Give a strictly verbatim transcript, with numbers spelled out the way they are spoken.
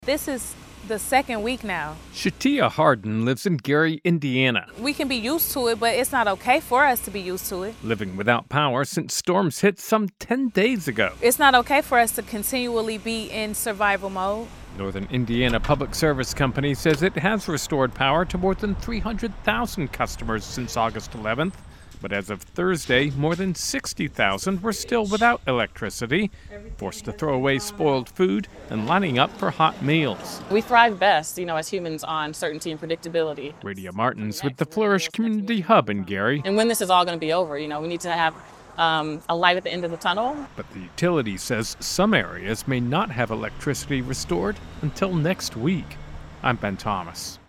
This is the second week now. Shatia Harden lives in Gary, Indiana. We can be used to it, but it's not okay for us to be used to it. Living without power since storms hit some ten days ago. It's not okay for us to continually be in survival mode. Northern Indiana Public Service Company says it has restored power to more than three hundred thousand customers since August eleventh. But as of Thursday, more than sixty thousand were still without electricity, forced to throw away spoiled food and lining up for hot meals. We thrive best, you know, as humans on certainty and predictability. Radia Martins with the Flourish Community Hub in Gary. And when this is all going to be over, you know, we need to have um, a light at the end of the tunnel. But the utility says some areas may not have electricity restored until next week. I'm Ben Thomas.